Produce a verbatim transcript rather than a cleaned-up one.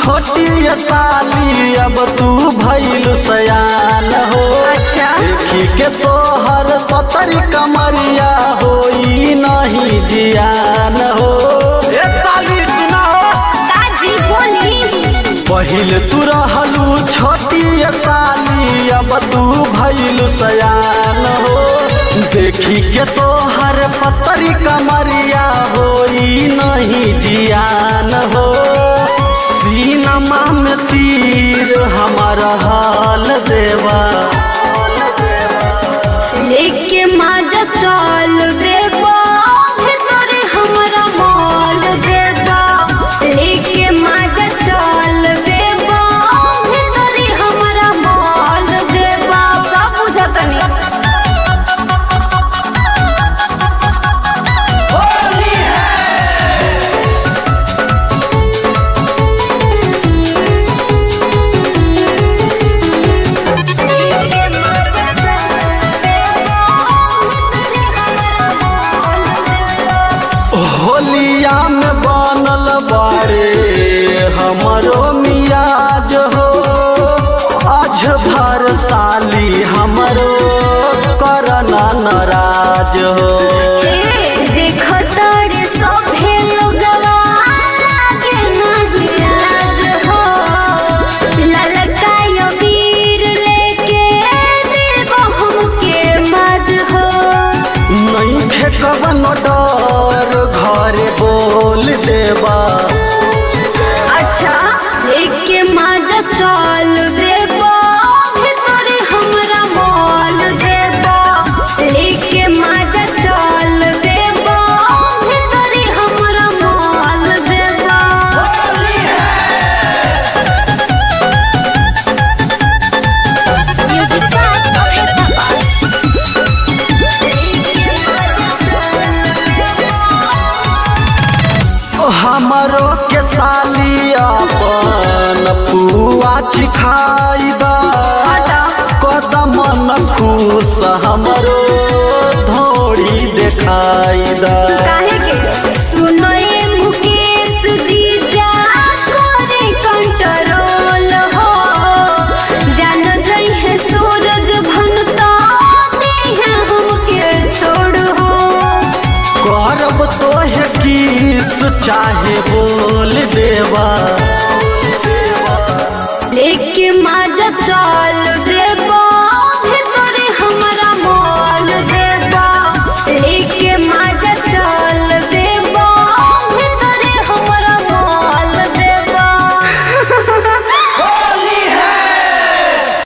छोटी साली अब तू भइल सयान हो। अच्छा। देखी के तोहर पतरी कमरिया होई नहीं जियान हो। ए साली सुना हो काजी बोली पहिल तू रहलू छोटी साली अब तू भइल सयान हो। देखी के तोहर पतरी कमरिया होई नहीं जियान हो। सीनमा में तीर हमारा हाल देवा लेके माजा चल देवा भीतर हमरा माल देवा। लेके माजा चल देवा भीतर हमरा माल देवा। सब बुझतनी होलिया में बनल बारे हमरो मियाज हो। आज भर साली हमरो करना नाराज हो। नहीं ठेकवन डर घरे बोल देवा। अच्छा लेके माजा चल देवा भीतर हमरा माल देवा। लेके माजा चल देवा भीतर हमरा माल देवा। म्यूजिक हमरो के साली अपन पुआ चिखाई दा। कदम न खुश हमरो धोड़ी देखाई दा। काहे के सुनो ये मुकेश जीजा करे कंट्रोल हो। जान जई है सूरज भनता देह हमके छोड़ हो। करब तोहे किस चाहे बोल देवा। लेके माजा चल